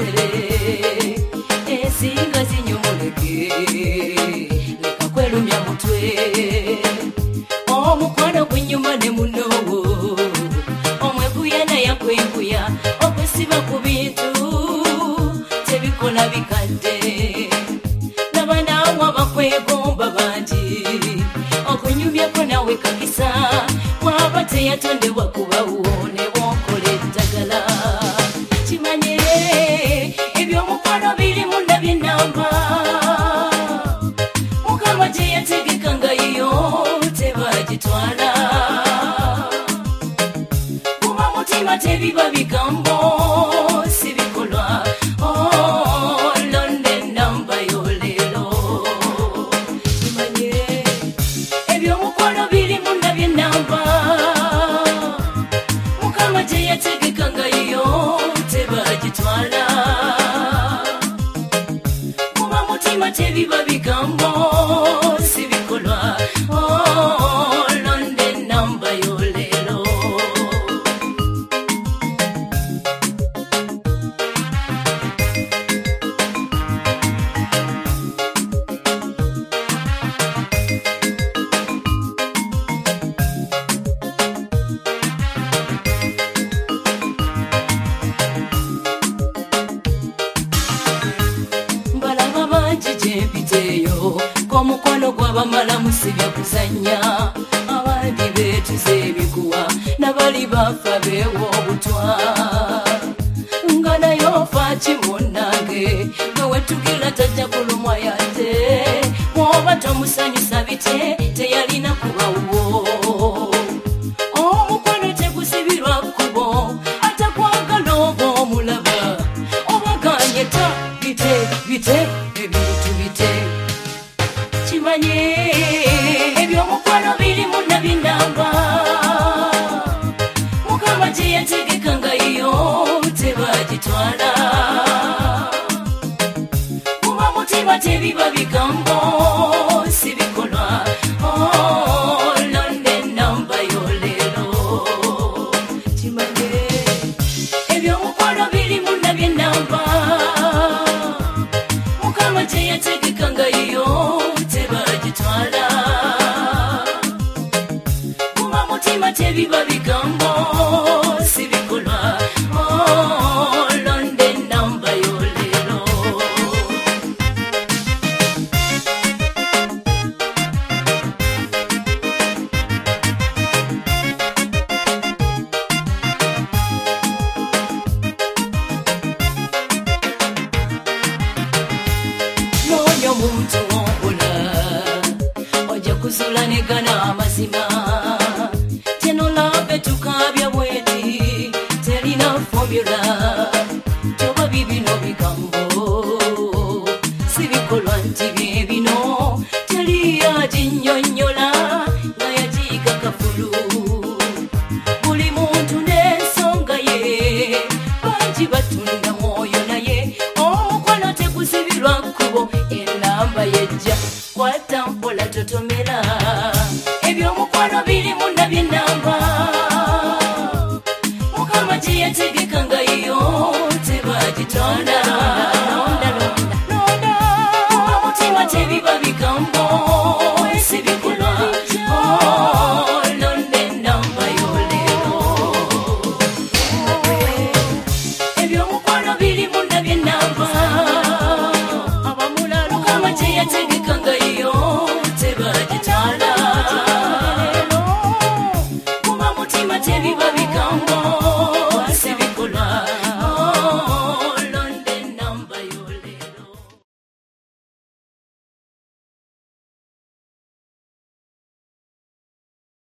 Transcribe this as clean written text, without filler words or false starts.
tere esinga zinyomoleke leka kwelumya mutwe omukwano gwenyuma ne munowo omwekuyana yakwekuya okwesiba ku bintu tebikola bikadde nabanawa bakwegomba bangi okunyumyako nawe kakisa waba teyatondebwa kubawo ne wokola eddagala kimanye ebyomukwano biri munda byenamba mukama gye yategeka nga yo tebagitwala kuba mutima tebiba bigambo si bikolwa londe namba yolero kimanye ebyomukwano biri munda byenamba mukama gye yategeka nga yo tebagitwala kuba mutima tebiba bigambo si bikolwa londe namba yolero mbalaba bangi gyempiteeyo k'omukwano gw'abamala musibya kuzanya abandi beetuze ebikuwa nabali bafa beewa obutwa nga naye ofa kimunange nga wetugira tajja kulumwa yate mwoba tomusanyusa bite teyalina kubawo omukwano tegusibirwa kkubo atakwagala oba omulaba obaganyeta bite ebintu bite kimanye ebyomukwano biri munda byenamba mukama gye yategeka nga yo tebagitwala kuba mutima tebiba bigambo si bikolwa londe namba yolero kimanye ebyomukwano biri munda byenamba mukama gye yategeka nga yo tebagitwala kuba mutima tebiba bigambo si bikolwa londe namba yolero noonya omuntu w'okola ojja kuzula negana amazima tenolabe tukabya bweti terina formula toba bibino bigambo si bikolwa nti byebino teri yaginyonyola nga yagiiga kafulu buli muntu n'ensonga ye bangi batunda mwoyo naye omukwano tegusibirwa kkubo enamba yejja kwata mpola totomera ebyomukwano biri munda byenamba mukama gye yategeka nga yo tebagitwala londa kuba mutima tebiba bigambo si bikolwa londe namba yolero ebyomukwano biri munda byenamba mukama gye yategeka nga yo tebagitwala kuba mutima tebiba